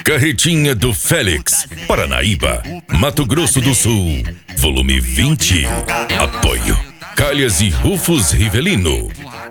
Carretinha do Félix, Paranaíba, Mato Grosso do Sul, volume 20. Apoio Calhas e Rufus Rivelino,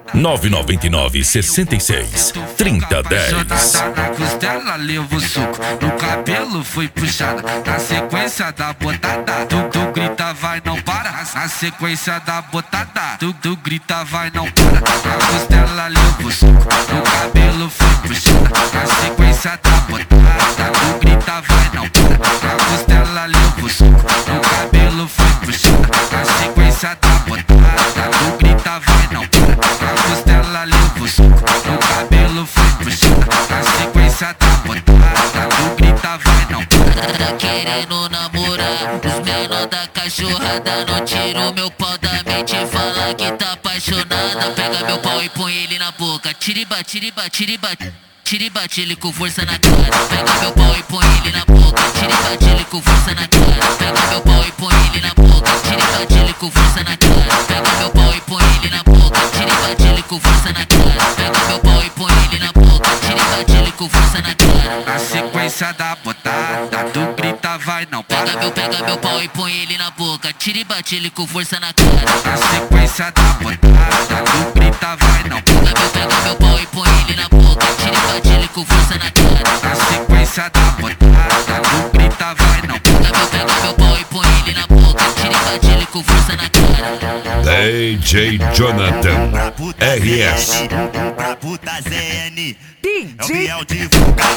999-66-3010. Na costela levo suco, no cabelo foi puxada. Na sequência da botada, tu grita vai não para. Na sequência da botada, tu grita vai não para. Na costela levo suco, no cabelo foi puxada. Na sequência da botada, tu grita vai não para. Na costela levo suco, no cabelo foi puxada. Na sequência da botada, tu grita vai não para. Na costela levo suco, no cabelo foi puxada. Na sequência da botada, tu grita vai não para. Tá querendo namorar, os menor da cachorrada. Não tira o meu pau da mente, fala que tá apaixonada. Pega meu pau e põe ele na boca, tiriba, tiriba, tiriba. Tira e bate ele com força na cara. Pega meu pau e põe ele na boca, tira e bate ele com força na cara. Pega meu pau e põe ele na boca, tira e bate ele com força na cara. Pega meu pau e põe ele na boca, tira e bate ele com força na cara. Pega meu pau e põe ele na boca, tira e bate ele com força na cara. Na sequência da botada, tu grita vai não para. Pega meu pau e põe ele na boca, tira e bate ele com força na cara. Na sequência da botada, tu grita vai não para. Pega meu pau e põe ele na boca, tira e bate ele com força na cara. Na sequência da botada, tu grita vai não para. Pega meu pau e põe ele na boca, tira e bate ele com força na cara. DJ Jonathan RS. Pra puta ZN, DJ. é o Biel divulgar.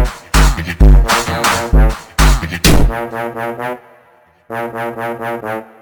Aí, DJ.